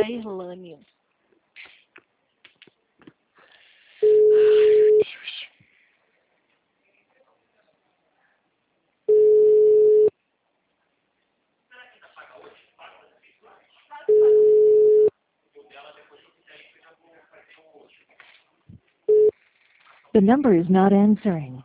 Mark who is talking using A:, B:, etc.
A: say hello, Neil.
B: The number is not answering.